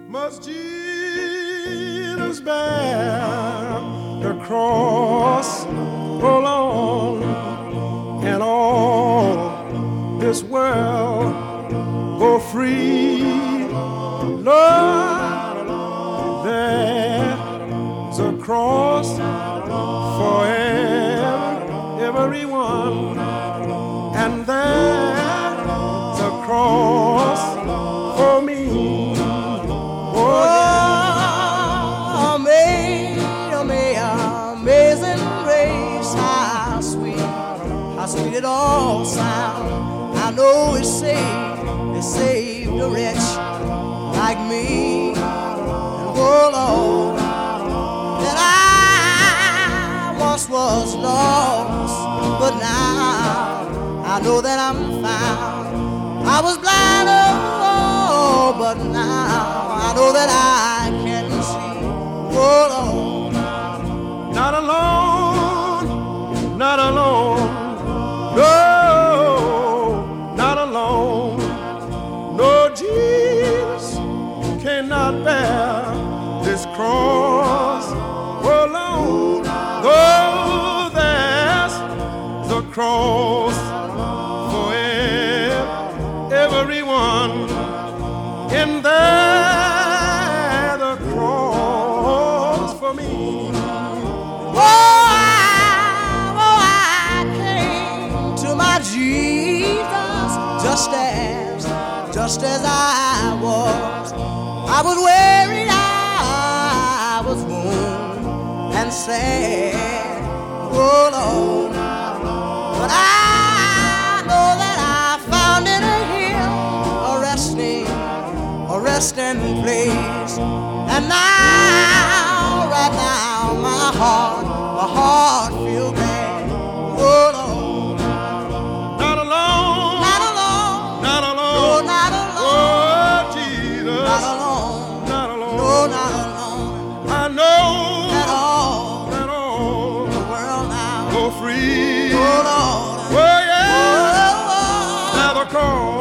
Must Jesus bear the cross alone, and all this world go free? Lord, there's a cross for everyone, and there's a cross for me. Amazing grace, how sweet it all sounds. I know it saved a wretch like me. And oh Lord, that I once was lost, but now I know that I'm found. I was blind, oh, but now I know that I can see. Oh Lord, not alone, not alone, no, not alone. No, Jesus cannot bear this cross alone. Though there's the cross for everyone, in there the cross for me. I came to my Jesus just as I was. I was weary, I was worn and sad, oh Lord. But I know that I found in Him a resting place. And now, right now, my heart feels bad, oh Lord. Not alone, Not alone, not alone, no, not alone, oh Jesus, not alone, not alone, no, not alone. I know At all, that all the world now, go free. oh Lord, Oh yeah, oh, now the cross